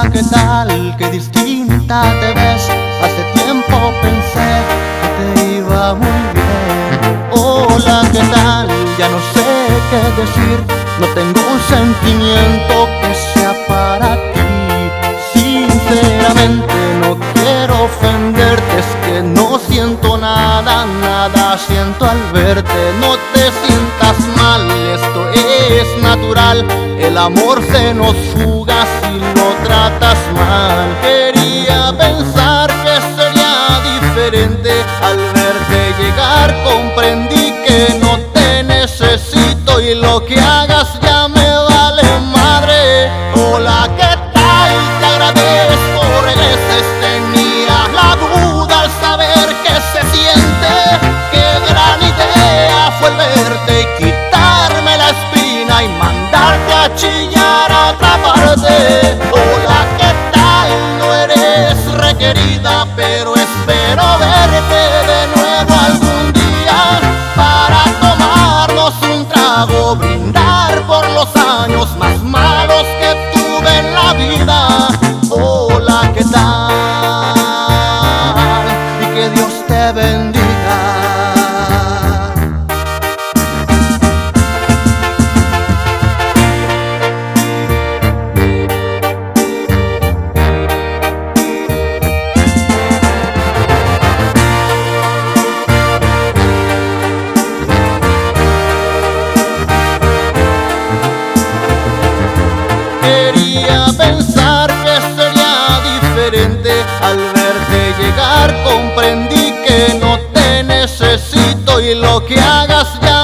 ¿qué tal? Qué distinta te ves. Hace tiempo pensé que te iba muy bien. Hola, ¿qué tal? Ya no sé qué decir. No tengo un sentimiento que sea para ti. Sinceramente no quiero ofenderte, es que no siento nada, nada siento al verte. No te sientas mal, esto es natural. El amor se nos fuga si lo tratas mal. Quería pensar que sería diferente. Al verte llegar comprendí que no te necesito y lo que hagas ya me vale madre. Hola, ¿qué tal? Te agradezco, regreses. Tenía la duda al saber que se siente. Qué gran idea fue el verte y quitarme la espina y mandarte a chillar a otra parte. Hola, ¿qué tal? No eres requerida, pero espero verte de nuevo algún día para tomarnos un trago, brindar por los años más malos que tuve en la vida. Hola, ¿qué tal? Y que Dios te bendiga. Quería pensar que sería diferente. Al verte llegar comprendí que no te necesito y lo que hagas ya